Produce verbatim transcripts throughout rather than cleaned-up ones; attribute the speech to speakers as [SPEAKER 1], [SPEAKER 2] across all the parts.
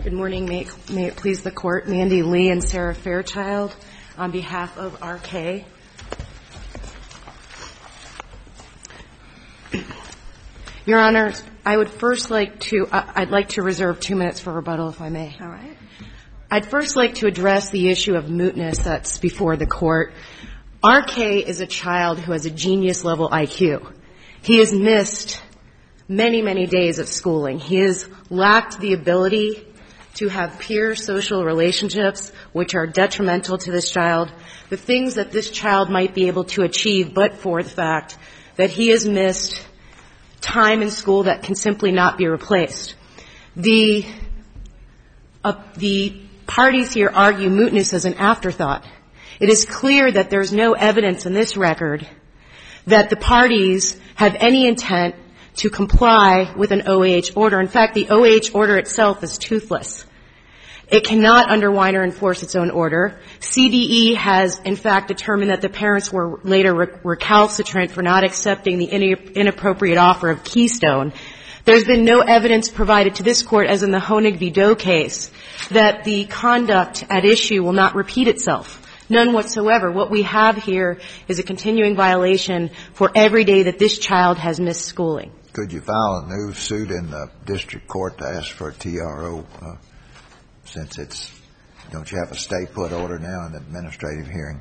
[SPEAKER 1] Good morning. May it, may it please the Court. Mandy Lee and Sarah Fairchild on behalf of R K. Your Honor, I would first like to, uh, I'd like to reserve two minutes for rebuttal, if I may.
[SPEAKER 2] All right.
[SPEAKER 1] I'd first like to address the issue of mootness that's before the Court. R K is a child who has a genius-level I Q. He has missed many, many days of schooling. He has lacked the ability to have peer social relationships, which are detrimental to this child, the things that this child might be able to achieve, but for the fact that he has missed time in school that can simply not be replaced. The, uh, the parties here argue mootness as an afterthought. It is clear that there's no evidence in this record that the parties have any intent to comply with an O A H order. In fact, the O A H order itself is toothless. It cannot, under Weiner, enforce its own order. C D E has, in fact, determined that the parents were later recalcitrant for not accepting the inappropriate offer of Keystone. There's been no evidence provided to this Court, as in the Honig v. Doe case, that the conduct at issue will not repeat itself. None whatsoever. What we have here is a continuing violation for every day that this child has missed schooling.
[SPEAKER 3] Could you file a new suit in the district court to ask for a T R O, uh, since it's, don't you have a stay put order now in the administrative hearing?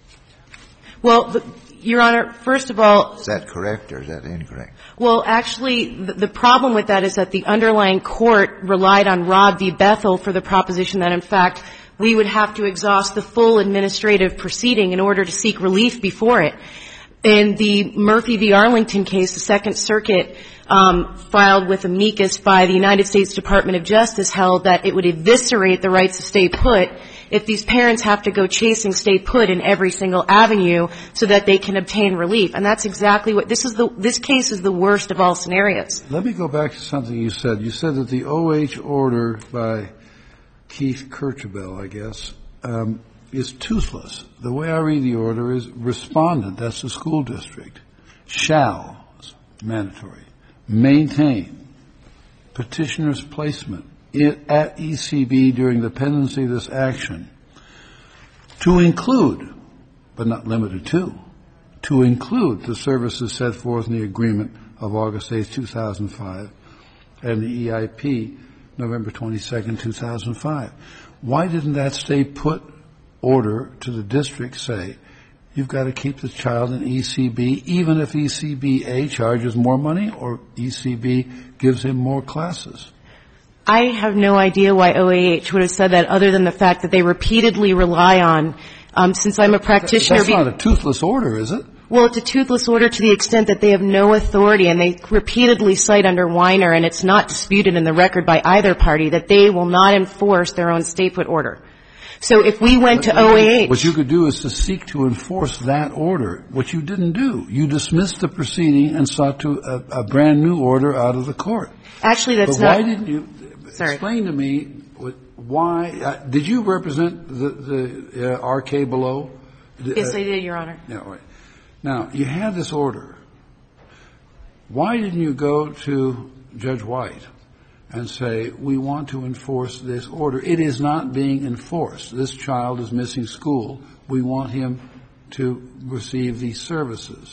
[SPEAKER 1] Well, the, Your Honor, first of all...
[SPEAKER 3] Is that correct or is that incorrect?
[SPEAKER 1] Well, actually, the, the problem with that is that the underlying court relied on Rob v. Bethel for the proposition that, in fact, we would have to exhaust the full administrative proceeding in order to seek relief before it. In the Murphy v. Arlington case, the Second Circuit um, filed with amicus by the United States Department of Justice held that it would eviscerate the rights to stay put if these parents have to go chasing stay put in every single avenue so that they can obtain relief. And that's exactly what this is. The, this case is the worst of all scenarios.
[SPEAKER 4] Let me go back to something you said. You said that the O H order by Keith Kirchbell, I guess, um, is toothless. The way I read the order is respondent, that's the school district, shall, mandatory, maintain petitioner's placement in, at E C B during the pendency of this action to include, but not limited to, to include the services set forth in the agreement of August eighth, two thousand five, and the E I P November twenty-second, two thousand five. Why didn't that stay put order to the district say, you've got to keep the child in E C B, even if E C B A charges more money or E C B gives him more classes?
[SPEAKER 1] I have no idea why O A H would have said that other than the fact that they repeatedly rely on, um, since I'm a practitioner.
[SPEAKER 4] That's not a toothless order, is it?
[SPEAKER 1] Well, it's a toothless order to the extent that they have no authority, and they repeatedly cite under Weiner, and it's not disputed in the record by either party, that they will not enforce their own stay put order. So if we went to O A H...
[SPEAKER 4] What you could do is to seek to enforce that order, which you didn't do. You dismissed the proceeding and sought to a, a brand new order out of the court.
[SPEAKER 1] Actually, that's
[SPEAKER 4] but
[SPEAKER 1] not...
[SPEAKER 4] But why didn't you...
[SPEAKER 1] Sorry.
[SPEAKER 4] Explain to me why... Uh, did you represent the, the uh, R K below?
[SPEAKER 1] Yes, uh, I did, Your Honor.
[SPEAKER 4] Yeah, right. Now, you had this order. Why didn't you go to Judge White and say, we want to enforce this order? It is not being enforced. This child is missing school. We want him to receive these services.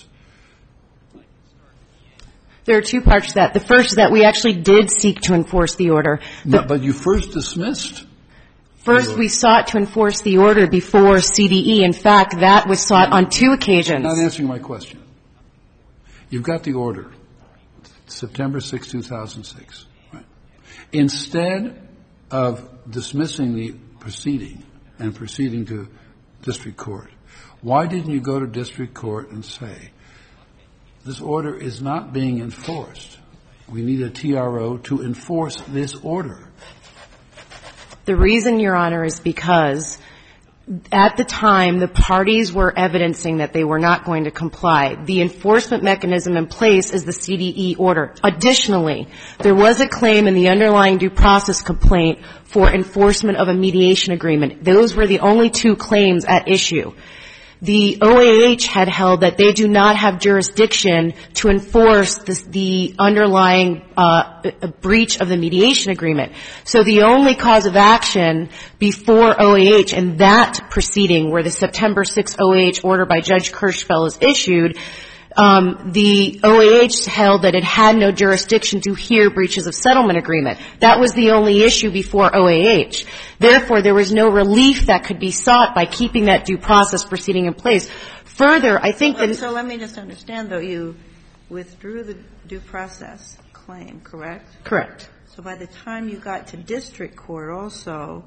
[SPEAKER 1] There are two parts to that. The first is that we actually did seek to enforce the order.
[SPEAKER 4] No, but you first dismissed.
[SPEAKER 1] First, we sought to enforce the order before C D E. In fact, that was sought on two occasions.
[SPEAKER 4] You're not answering my question. You've got the order, September sixth, two thousand six. Right? Instead of dismissing the proceeding and proceeding to district court, why didn't you go to district court and say, this order is not being enforced. We need a T R O to enforce this order?
[SPEAKER 1] The reason, Your Honor, is because at the time the parties were evidencing that they were not going to comply. The enforcement mechanism in place is the C D E order. Additionally, there was a claim in the underlying due process complaint for enforcement of a mediation agreement. Those were the only two claims at issue. the O A H had held that they do not have jurisdiction to enforce the, the underlying uh, a breach of the mediation agreement. So the only cause of action before O A H in that proceeding, where the September sixth O A H order by Judge Kirschfeld is issued, Um, the O A H held that it had no jurisdiction to hear breaches of settlement agreement. That was the only issue before O A H. Therefore, there was no relief that could be sought by keeping that due process proceeding in place. Further, I think that...
[SPEAKER 2] So let me just understand, though. You withdrew the due process claim, correct?
[SPEAKER 1] Correct.
[SPEAKER 2] So by the time you got to district court also,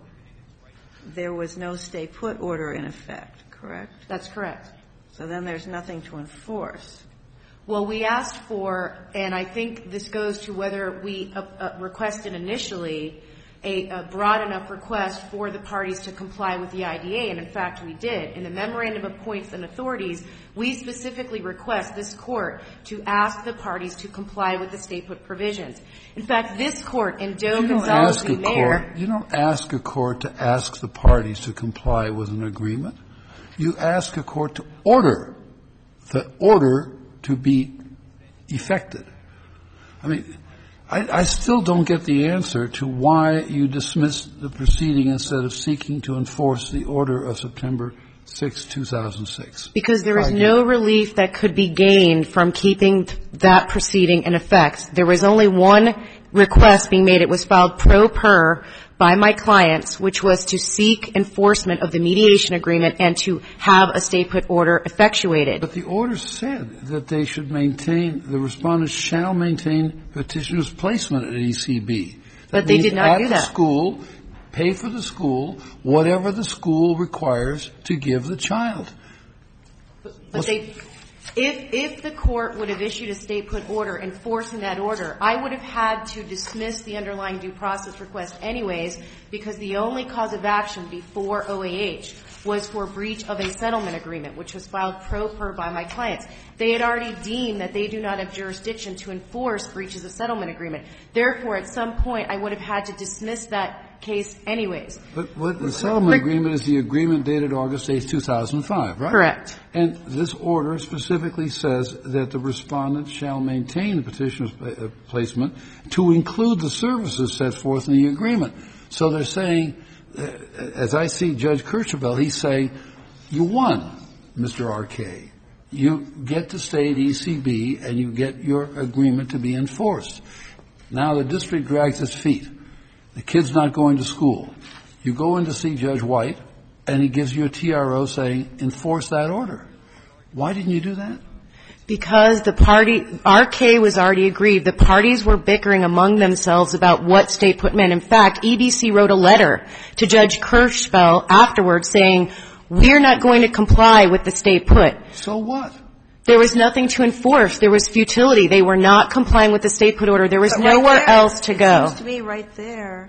[SPEAKER 2] there was no stay put order in effect, correct?
[SPEAKER 1] That's correct.
[SPEAKER 2] So then there's nothing to enforce.
[SPEAKER 1] Well, we asked for, and I think this goes to whether we uh, uh, requested initially a, a broad enough request for the parties to comply with the I D A, and in fact we did. In the Memorandum of Points and Authorities, we specifically request this court to ask the parties to comply with the stay put provisions. In fact, this court in Doe Gonzalez v. Mayer...
[SPEAKER 4] You don't ask a court to ask the parties to comply with an agreement. You ask a court to order the order to be effected. I mean, I, I still don't get the answer to why you dismissed the proceeding instead of seeking to enforce the order of September sixth, two thousand six.
[SPEAKER 1] Because there was no relief that could be gained from keeping that proceeding in effect. There was only one request being made. It was filed pro per by my clients, which was to seek enforcement of the mediation agreement and to have a stay put order effectuated.
[SPEAKER 4] But the order said that they should maintain, the respondents shall maintain petitioner's placement at E C B.
[SPEAKER 1] But they did not do that.
[SPEAKER 4] At the school, pay for the school, whatever the school requires to give the child.
[SPEAKER 1] But, but they... If, if the court would have issued a stay put order enforcing that order, I would have had to dismiss the underlying due process request anyways, because the only cause of action before O A H was for breach of a settlement agreement, which was filed pro per by my clients. They had already deemed that they do not have jurisdiction to enforce breaches of settlement agreement. Therefore, at some point, I would have had to dismiss that case anyways.
[SPEAKER 4] But what the settlement agreement is the agreement dated August eighth, two thousand five, right?
[SPEAKER 1] Correct.
[SPEAKER 4] And this order specifically says that the respondent shall maintain the petitioner's placement to include the services set forth in the agreement. So they're saying, uh, as I see Judge Kirschfeld, he's saying, you won, Mister R K. You get to stay at E C B and you get your agreement to be enforced. Now the district drags its feet. The kid's not going to school. You go in to see Judge White, and he gives you a T R O saying, enforce that order. Why didn't you do that?
[SPEAKER 1] Because the party, R K was already agreed. The parties were bickering among themselves about what stay put meant. In fact, E B C wrote a letter to Judge Kirschfeld afterwards saying, we're not going to comply with the stay put.
[SPEAKER 4] So what?
[SPEAKER 1] There was nothing to enforce. There was futility. They were not complying with the stay put order. There was
[SPEAKER 2] but
[SPEAKER 1] nowhere
[SPEAKER 2] right there,
[SPEAKER 1] else to go.
[SPEAKER 2] It seems to me right there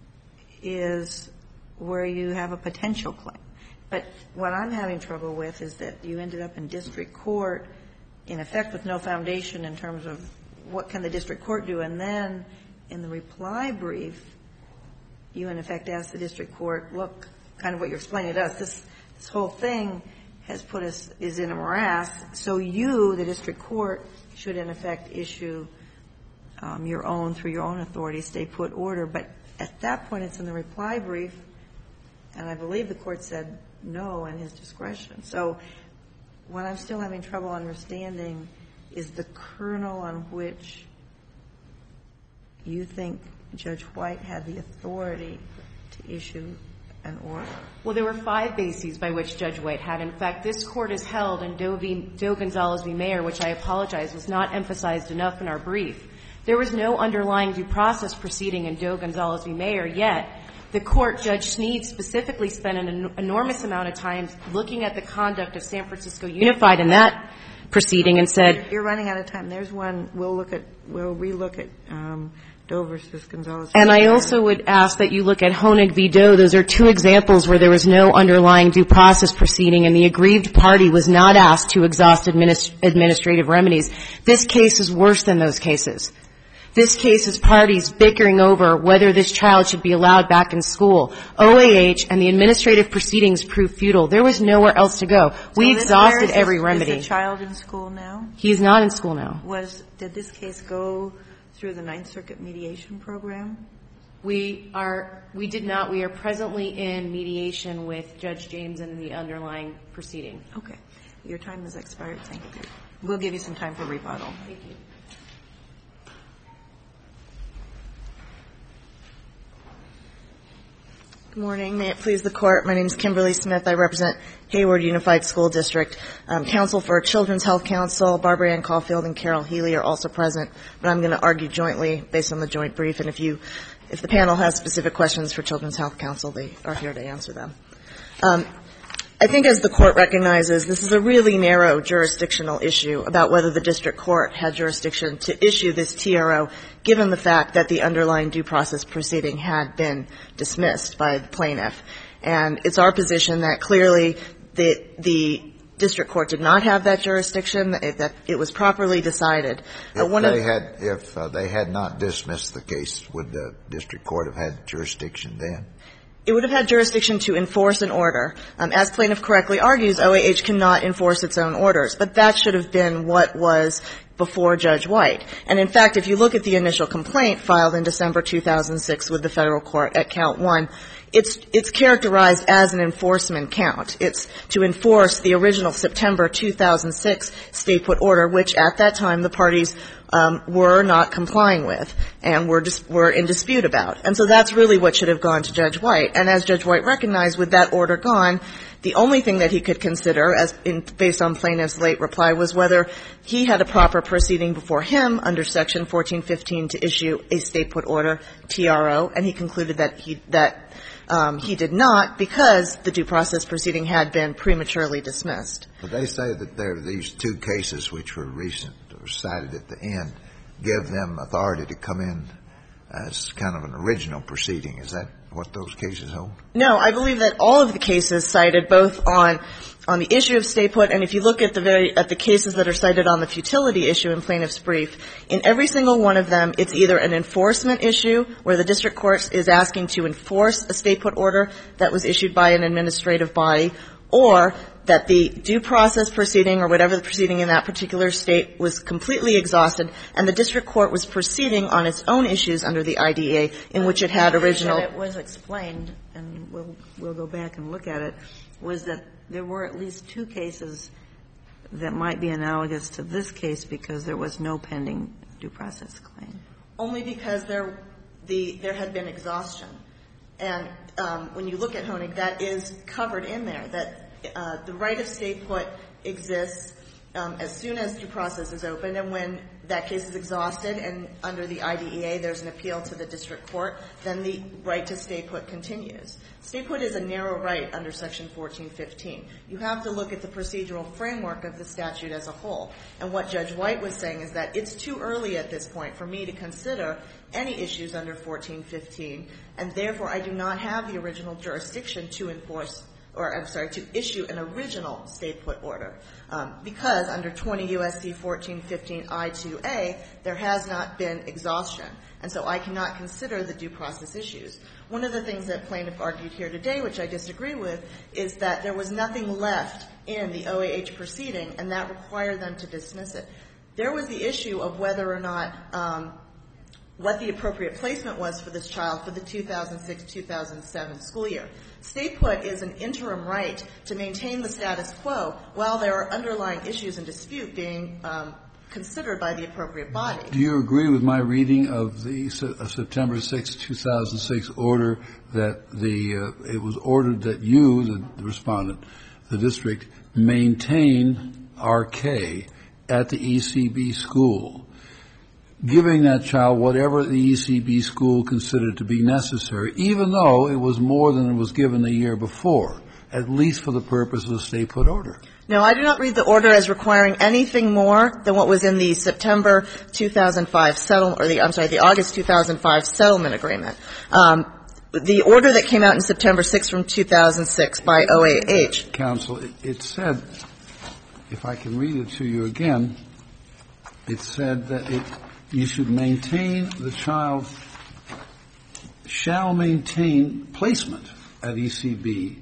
[SPEAKER 2] is where you have a potential claim. But what I'm having trouble with is that you ended up in district court, in effect with no foundation in terms of what can the district court do. And then in the reply brief, you in effect asked the district court, look, kind of what you're explaining to us, this, this whole thing has put us, is in a morass. So you, the district court, should in effect issue um, your own, through your own authority, stay put order. But at that point, it's in the reply brief, and I believe the court said no in his discretion. So what I'm still having trouble understanding is the kernel on which you think Judge White had the authority to issue an order.
[SPEAKER 1] Well, there were five bases by which Judge White had. In fact, this court has held in Doe, v, Doe Gonzalez v. Mayer, which I apologize was not emphasized enough in our brief. There was no underlying due process proceeding in Doe Gonzalez v. Mayer, yet the court, Judge Sneed, specifically spent an en- enormous amount of time looking at the conduct of San Francisco Unified in that proceeding and said...
[SPEAKER 2] You're running out of time. There's one. We'll look at, we'll relook at um, Doe versus Gonzalez.
[SPEAKER 1] And I also would ask that you look at Honig v. Doe. Those are two examples where there was no underlying due process proceeding and the aggrieved party was not asked to exhaust administ- administrative remedies. This case is worse than those cases. this case is parties bickering over whether this child should be allowed back in school. O A H and the administrative proceedings proved futile. There was nowhere else to go. We
[SPEAKER 2] so
[SPEAKER 1] exhausted
[SPEAKER 2] this,
[SPEAKER 1] every
[SPEAKER 2] is,
[SPEAKER 1] remedy.
[SPEAKER 2] Is the child in school now?
[SPEAKER 1] He's not in school now.
[SPEAKER 2] Was did this case go through the Ninth Circuit mediation program?
[SPEAKER 1] We are, we did not. We are presently in mediation with Judge James in the underlying proceeding.
[SPEAKER 2] Okay. Your time has expired. Thank you. We'll give you some time for rebuttal.
[SPEAKER 1] Thank you.
[SPEAKER 5] Good morning. May it please the Court. My name is Kimberly Smith. I represent Hayward Unified School District. Um, counsel for Children's Health Council, Barbara Ann Caulfield and Carol Healy are also present, but I'm going to argue jointly based on the joint brief. And if you, if the panel has specific questions for Children's Health Council, they are here to answer them. Um, I think as the Court recognizes, this is a really narrow jurisdictional issue about whether the district court had jurisdiction to issue this T R O, given the fact that the underlying due process proceeding had been dismissed by the plaintiff. And it's our position that clearly the, the district court did not have that jurisdiction, that it, that it was properly decided.
[SPEAKER 3] If
[SPEAKER 5] uh, one
[SPEAKER 3] they
[SPEAKER 5] of,
[SPEAKER 3] had, if uh, they had not dismissed the case, would the district court have had jurisdiction then?
[SPEAKER 5] It would have had jurisdiction to enforce an order. Um, as plaintiff correctly argues, O A H cannot enforce its own orders, but that should have been what was before Judge White. And in fact, if you look at the initial complaint filed in December two thousand six with the federal court at count one, it's, it's characterized as an enforcement count. It's to enforce the original September two thousand six stay put order, which at that time the parties um, were not complying with and were, dis- were in dispute about. And so that's really what should have gone to Judge White. And as Judge White recognized, with that order gone, the only thing that he could consider, as in, based on plaintiff's late reply, was whether he had a proper proceeding before him under Section fourteen fifteen to issue a stay put order, T R O, and he concluded that he, that um, he did not because the due process proceeding had been prematurely dismissed.
[SPEAKER 3] But they say that there are these two cases which were recent or cited at the end, give them authority to come in as kind of an original proceeding. Is that what those cases hold?
[SPEAKER 5] No, I believe that all of the cases cited, both on on the issue of stay put, and if you look at the very at the cases that are cited on the futility issue in plaintiff's brief, in every single one of them, it's either an enforcement issue where the district court is asking to enforce a stay put order that was issued by an administrative body, or that the due process proceeding or whatever the proceeding in that particular state was completely exhausted, and the district court was proceeding on its own issues under the I D A in which it had original.
[SPEAKER 2] It was explained, and we'll we'll go back and look at it, was that there were at least two cases that might be analogous to this case because there was no pending due process claim.
[SPEAKER 5] Only because there the there had been exhaustion. And um, when you look at Honig, that is covered in there, that uh, the right of stay put exists um, as soon as due process is open, and when that case is exhausted and under the I D E A there's an appeal to the district court, then the right to stay put continues. Stay put is a narrow right under Section fourteen fifteen. You have to look at the procedural framework of the statute as a whole. And what Judge White was saying is that it's too early at this point for me to consider any issues under fourteen fifteen, and therefore I do not have the original jurisdiction to enforce or I'm sorry, to issue an original stay put order, um, because under twenty U S C fourteen fifteen I two A, there has not been exhaustion, and so I cannot consider the due process issues. One of the things that plaintiff argued here today, which I disagree with, is that there was nothing left in the O A H proceeding, and that required them to dismiss it. There was the issue of whether or not um, what the appropriate placement was for this child for the two thousand six two thousand seven school year. Stay put is an interim right to maintain the status quo while there are underlying issues in dispute being um, considered by the appropriate body.
[SPEAKER 4] Do you agree with my reading of the uh, September sixth, two thousand six order that the uh, it was ordered that you, the, the respondent, the district, maintain R K at the E C B school, giving that child whatever the E C B school considered to be necessary, even though it was more than it was given the year before, at least for the purpose of the stay put order?
[SPEAKER 5] No, I do not read the order as requiring anything more than what was in the September two thousand five settlement, or the, I'm sorry, the August two thousand five settlement agreement. Um, the order that came out in September sixth from two thousand six by O A H.
[SPEAKER 4] Counsel, it, it said, if I can read it to you again, it said that it you should maintain, the child shall maintain placement at E C B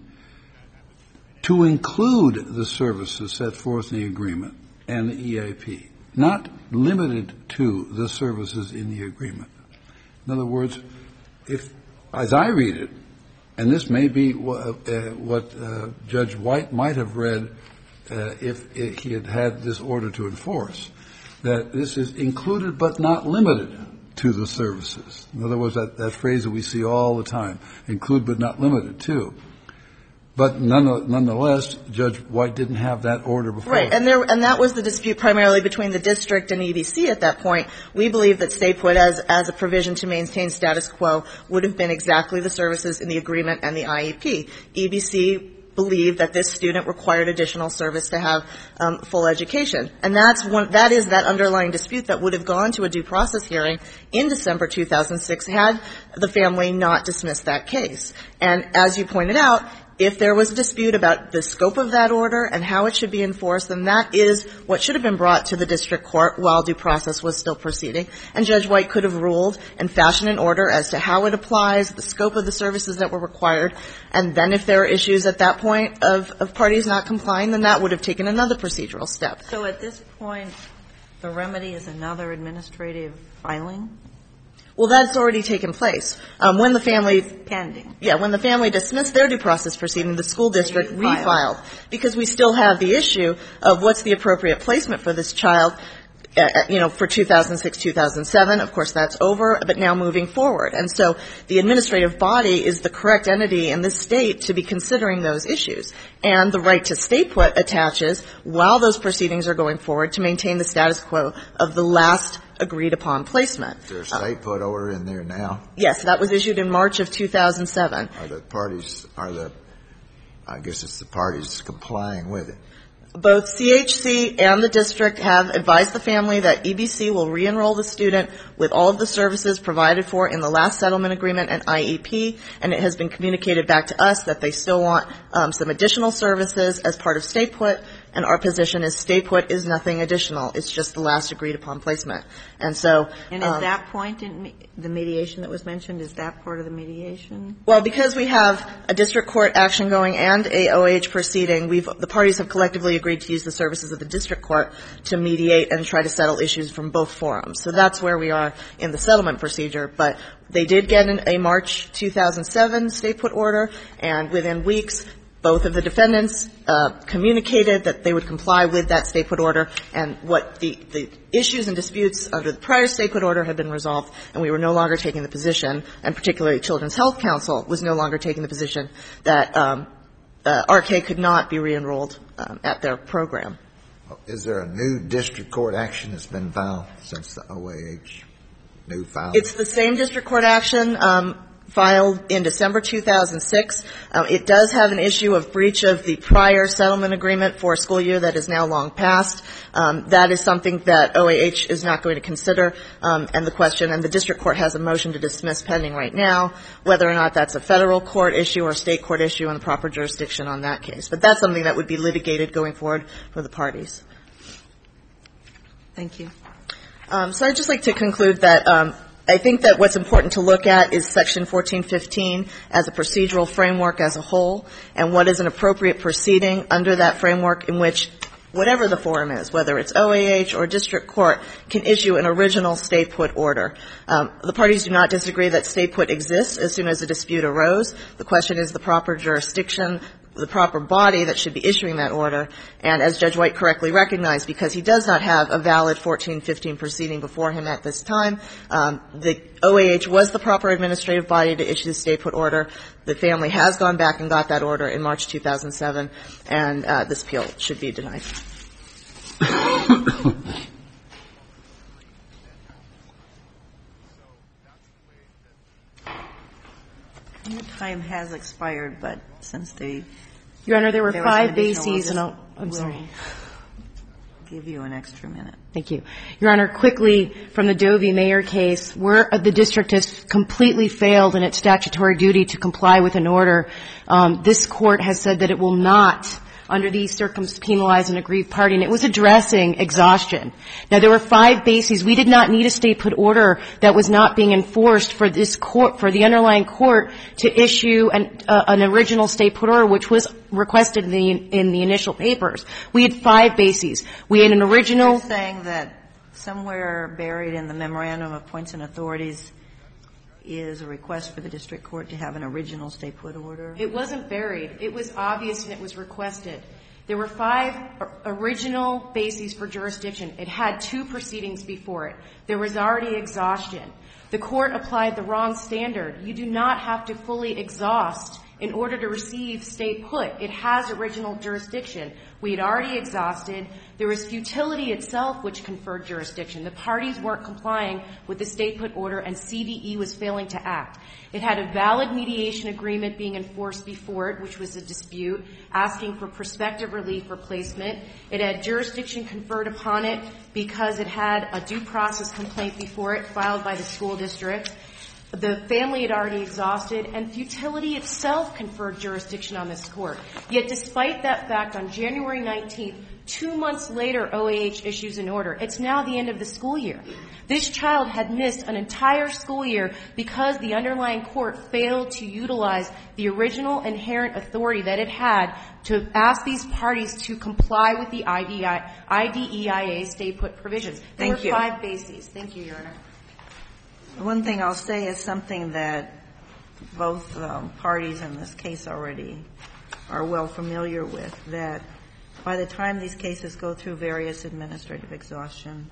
[SPEAKER 4] to include the services set forth in the agreement and the E A P, not limited to the services in the agreement. In other words, if, as I read it, and this may be what, uh, what uh, Judge White might have read uh, if, if he had had this order to enforce, that this is included but not limited to the services. In other words, that, that phrase that we see all the time, include but not limited to. But none, nonetheless, Judge White didn't have that order before.
[SPEAKER 5] Right, and there, and that was the dispute primarily between the district and E B C at that point. We believe that stay put as, as a provision to maintain status quo would have been exactly the services in the agreement and the I E P. E B C believed that this student required additional service to have um, full education. And that's one, that is that underlying dispute that would have gone to a due process hearing in December two thousand six had the family not dismissed that case. And as you pointed out, if there was a dispute about the scope of that order and how it should be enforced, then that is what should have been brought to the district court while due process was still proceeding. And Judge White could have ruled and fashioned an order as to how it applies, the scope of the services that were required. And then if there are issues at that point of, of parties not complying, then that would have taken another procedural step.
[SPEAKER 2] So at this point, the remedy is another administrative filing?
[SPEAKER 5] Well, that's already taken place. Um, when the family
[SPEAKER 2] pending.
[SPEAKER 5] Yeah, when the family dismissed their due process proceeding, the school district refiled. refiled because we still have the issue of what's the appropriate placement for this child. Uh, you know, for two thousand six, two thousand seven, of course that's over, but now moving forward. And so the administrative body is the correct entity in this state to be considering those issues. And the right to stay put attaches while those proceedings are going forward to maintain the status quo of the last agreed upon placement.
[SPEAKER 3] Is there a stay put order in there now?
[SPEAKER 5] Yes, that was issued in March of two thousand seven.
[SPEAKER 3] Are the parties, are the, I guess it's the parties complying with it?
[SPEAKER 5] Both C H C and the district have advised the family that E B C will re-enroll the student with all of the services provided for in the last settlement agreement and I E P, and it has been communicated back to us that they still want um, some additional services as part of stay put, and our position is stay put is nothing additional. It's just the last agreed upon placement. And so...
[SPEAKER 2] And is
[SPEAKER 5] um,
[SPEAKER 2] that point in me- the mediation that was mentioned, is that part of the mediation?
[SPEAKER 5] Well, because we have a district court action going and a O H proceeding, we've, the parties have collectively agreed to use the services of the district court to mediate and try to settle issues from both forums. So that's where we are in the settlement procedure. But they did get an, a March two thousand seven stay put order, and within weeks, both of the defendants uh, communicated that they would comply with that stay put order, and what the, the issues and disputes under the prior stay put order had been resolved, and we were no longer taking the position, and particularly Children's Health Council was no longer taking the position that um, uh, R K could not be re-enrolled um, at their program.
[SPEAKER 3] Is there a new district court action that's been filed since the O A H new filing?
[SPEAKER 5] It's the same district court action um, filed in December two thousand six. Um, it does have an issue of breach of the prior settlement agreement for a school year that is now long past. Um, that is something that O A H is not going to consider, um, and the question, and the district court has a motion to dismiss pending right now, whether or not that's a federal court issue or a state court issue and the proper jurisdiction on that case. But that's something that would be litigated going forward for the parties.
[SPEAKER 2] Thank you.
[SPEAKER 5] Um, so I'd just like to conclude that um, I think that what's important to look at is Section fourteen fifteen as a procedural framework as a whole, and what is an appropriate proceeding under that framework in which whatever the forum is, whether it's O A H or district court, can issue an original stay put order. Um, the parties do not disagree that stay put exists as soon as a dispute arose. The question is the proper jurisdiction, the proper body that should be issuing that order. And as Judge White correctly recognized, because he does not have a valid fourteen fifteen proceeding before him at this time, um, the O A H was the proper administrative body to issue the stay put order. The family has gone back and got that order in March two thousand seven, and uh, this appeal should be denied.
[SPEAKER 2] Your time has expired, but since they
[SPEAKER 1] Your Honor, there were
[SPEAKER 2] there
[SPEAKER 1] five
[SPEAKER 2] bases,
[SPEAKER 1] bases, and
[SPEAKER 2] we'll
[SPEAKER 1] I'll, I'm
[SPEAKER 2] we'll
[SPEAKER 1] sorry.
[SPEAKER 2] give you an extra minute.
[SPEAKER 1] Thank you. Your Honor, quickly, from the Doe v. Mayer case, where the district has completely failed in its statutory duty to comply with an order, um, this court has said that it will not under these circumstances penalize an aggrieved party, and it was addressing exhaustion. Now, there were five bases. We did not need a stay put order that was not being enforced for this court, for the underlying court to issue an, uh, an original stay put order, which was requested in the, in the initial papers. We had five bases. We had an original.
[SPEAKER 2] You're saying that somewhere buried in the memorandum of points and authorities is a request for the district court to have an original stay put order?
[SPEAKER 1] It wasn't buried. It was obvious and it was requested. There were five original bases for jurisdiction. It had two proceedings before it. There was already exhaustion. The court applied the wrong standard. You do not have to fully exhaust in order to receive stay put. It has original jurisdiction. We had already exhausted. There was futility itself which conferred jurisdiction. The parties weren't complying with the stay put order, and C D E was failing to act. It had a valid mediation agreement being enforced before it, which was a dispute, asking for prospective relief or placement. It had jurisdiction conferred upon it because it had a due process complaint before it filed by the school district. The family had already exhausted, and futility itself conferred jurisdiction on this court. Yet despite that fact, on January nineteenth, two months later, O A H issues an order. It's now the end of the school year. This child had missed an entire school year because the underlying court failed to utilize the original inherent authority that it had to ask these parties to comply with the I D E I A stay put provisions. There
[SPEAKER 2] Thank
[SPEAKER 1] were
[SPEAKER 2] you.
[SPEAKER 1] five bases. Thank you, Your Honor.
[SPEAKER 2] One thing I'll say is something that both um, parties in this case already are well familiar with, that by the time these cases go through various administrative exhaustion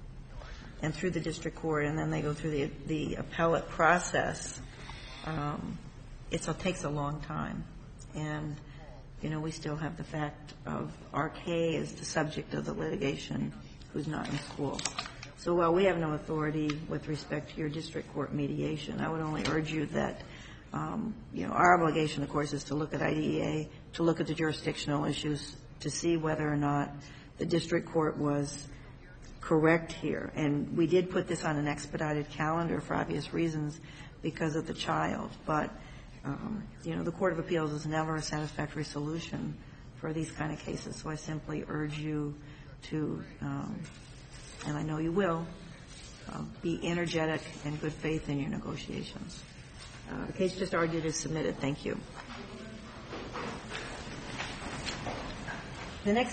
[SPEAKER 2] and through the district court and then they go through the, the appellate process, um, it's, it takes a long time. And, you know, we still have the fact of R K as the subject of the litigation who's not in school. So while we have no authority with respect to your district court mediation, I would only urge you that, um, you know, our obligation, of course, is to look at I D E A, to look at the jurisdictional issues, to see whether or not the district court was correct here. And we did put this on an expedited calendar for obvious reasons because of the child. But, um, you know, the Court of Appeals is never a satisfactory solution for these kind of cases. So I simply urge you to, um, and I know you will, uh, be energetic and good faith in your negotiations. Uh, the case just argued is submitted. Thank you. The next